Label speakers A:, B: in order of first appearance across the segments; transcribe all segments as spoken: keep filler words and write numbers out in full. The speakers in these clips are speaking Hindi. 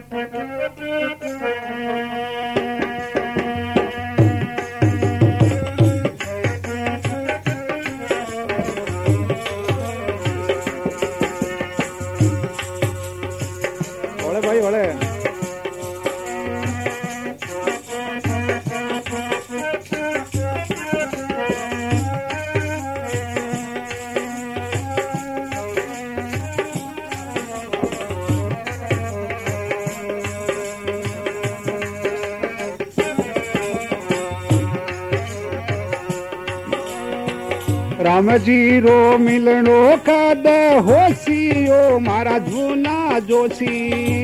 A: राम जी रो मिलनो कद होशियो मारा जूना जोशी।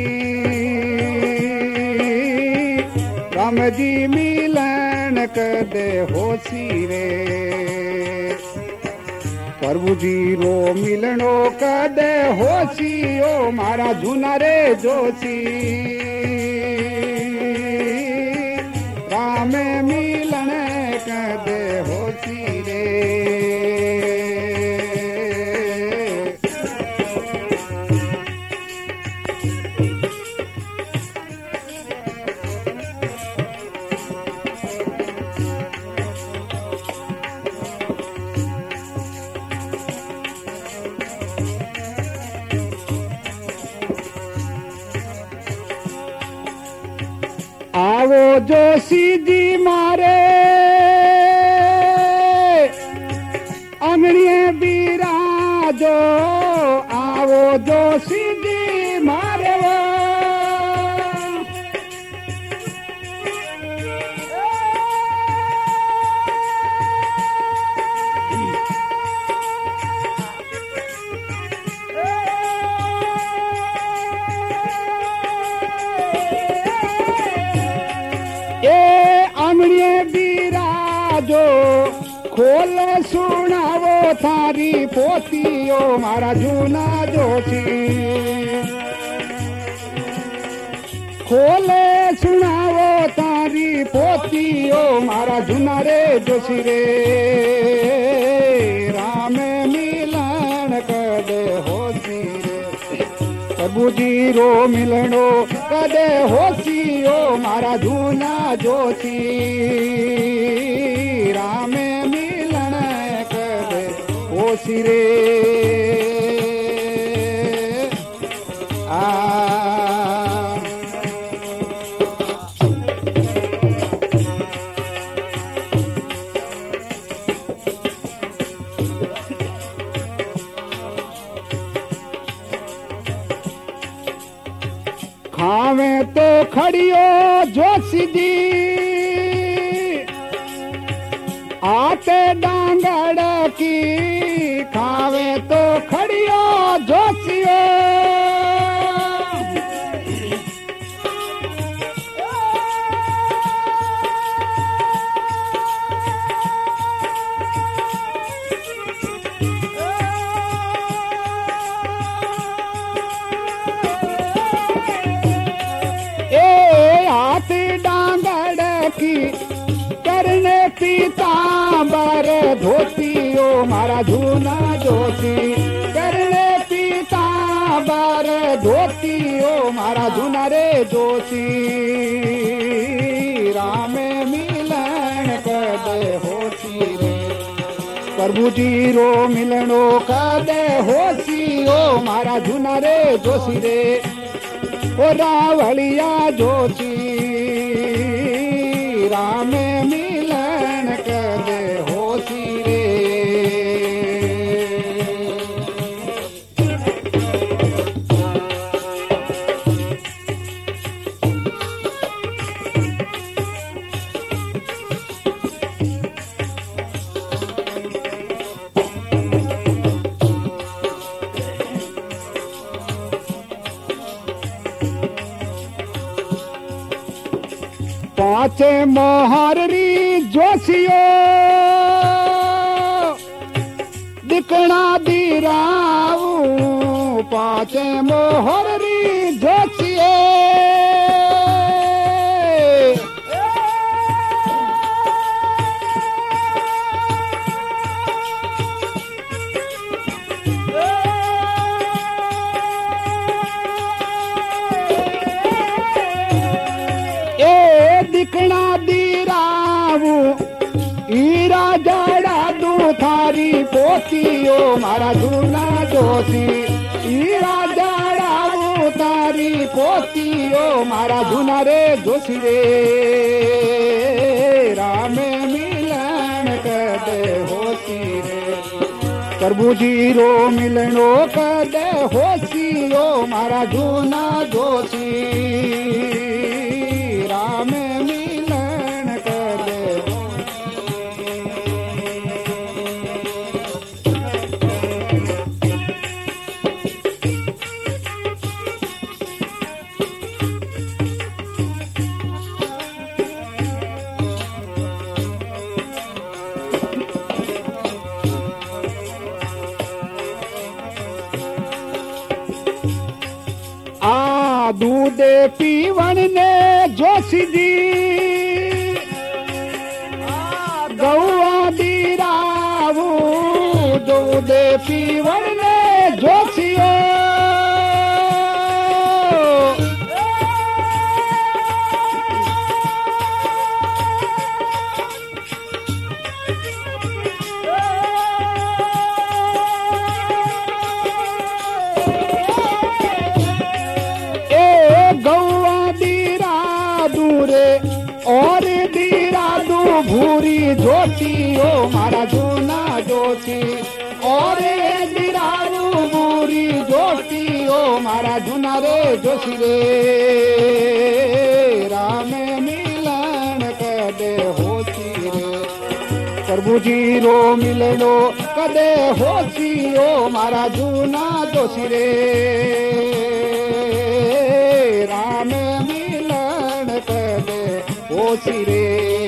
A: राम जी मिलन कद होशी रे प्रभु जी रो मिलनो कद होशियो मारा जूना रे जोशी। राम मिलन कद होशी रे। आवो जोशी जी मारे अंगड़िए बिराजो। आवो जोशी जी मारे वो बिराजो खोल सुनावो थारी पोतियो मारा जूना जोशी। खोले सुनावो तारी पोतियो मारा जूना रे जोशी रे। राम मिलन कदे होशी रे प्रभु जी रो मिलनो कदे होशियो मारा जूना जोशी। राम मिलन कदे होशी रे। आ खावे तो खड़ियो जोशी जी आटे डांगड़ की। खावे तो खड़ियो जोशियो करने पीतांबर धोतियो मारा जूना जोशी। करने पीतांबर धोतियो मारा जूना रे जोशी। राम मिलन कदे होशी रे प्रभु जी रो मिलनो कदे होशियो मारा जूना रे जोशी रे। ओ रावलिया जोशी राम मिलन कदे होशी रे। पाचे मोहरी जोशियो दिखना दीराऊ। पाचे मोहरी जोशियो पोतियो मारा जूना जोशी ई राजा तारी पोतियो मारा जूना रे जोशी रे राम मिलन कदे होसी रे प्रभु जी रो मिलनो कदे होसियो मारा जूना जोशी राम मिलन कदे आ दूध पीवण ने जोशी जी गौआ दीरावू दूध पीवण ने जोशियो और दीरा दू भूरी जोतियो मारा जूना जोशी और दीरा दू भूरी जोतियो मारा जूना रे जोशी रे राम मिलन कदे होसी रे प्रभु जी रो मिलनो कदे होसियो मारा जूना जोशी रे राम मिलन कदे होसी रे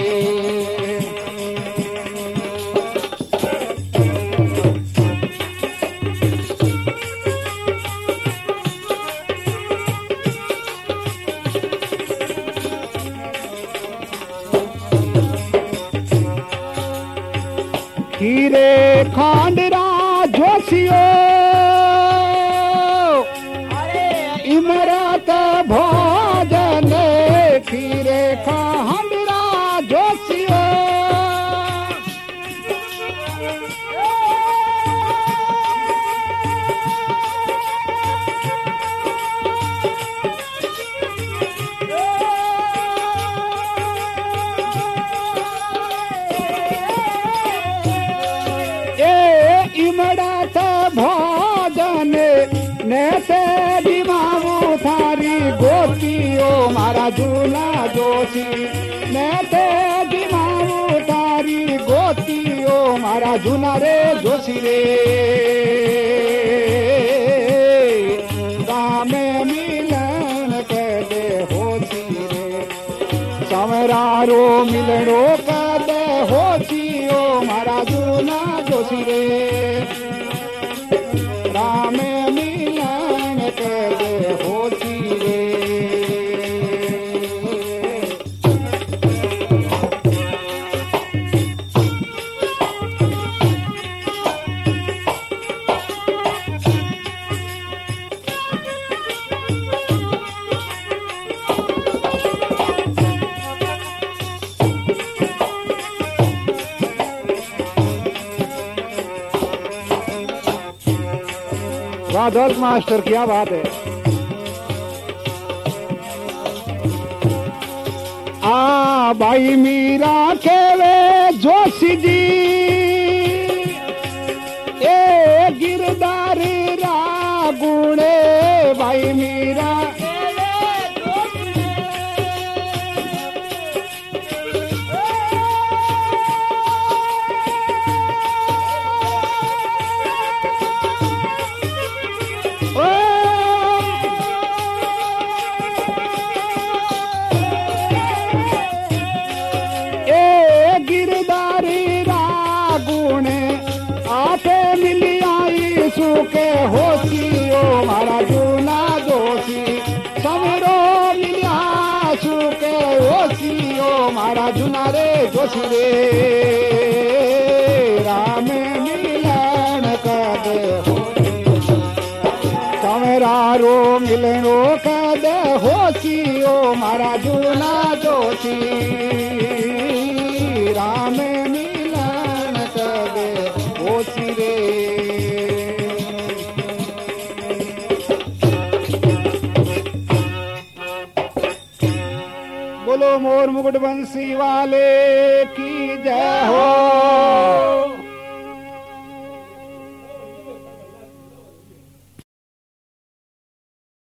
A: खीरे खांडरा जोशियो इमरत भोजन खीरे खांडरा जोशियो इमरत भोजन नेते दिमावू थारी गोतियो मारा जूना जोशी नेते दिमावू थारी गोतियो मारा जूना रे जोशी रे गामे मिलन कदे होसी रे समरारो मिलनो कदे होसियो मारा जूना जोशी रे राम मिलन कदे होसी रे वाह दस मास्टर क्या बात है। आ भाई मीरा के वे जोशी जी ए गिरदार रागुणे भाई मीरा के होसियो मारा जूना जोशी समरो मिलिया सुके होसियो मारा जूना रे जोशी रे राम मिलन कदे समरारो मिलनो कदे होसियो मारा जूना जोशी राम मिलन कदे होसी मोर मुकुट बंसी वाले की जय हो।